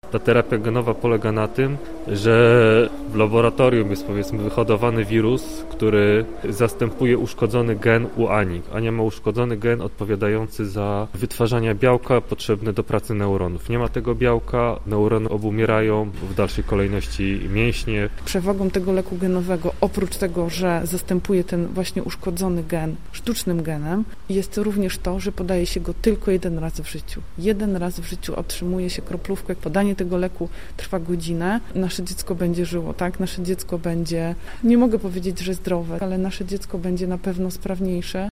Ta terapia genowa polega na tym, że w laboratorium jest powiedzmy wyhodowany wirus, który zastępuje uszkodzony gen u Ani. Ania ma uszkodzony gen odpowiadający za wytwarzanie białka potrzebne do pracy neuronów. Nie ma tego białka, neurony obumierają, w dalszej kolejności mięśnie. Przewagą tego leku genowego, oprócz tego, że zastępuje ten właśnie uszkodzony gen sztucznym genem, jest również to, że podaje się go tylko jeden raz w życiu. Jeden raz w życiu otrzymuje się kroplówkę. Podanie tego leku trwa godzinę. Nasze dziecko będzie żyło, tak? Nasze dziecko będzie, nie mogę powiedzieć, że zdrowe, ale nasze dziecko będzie na pewno sprawniejsze.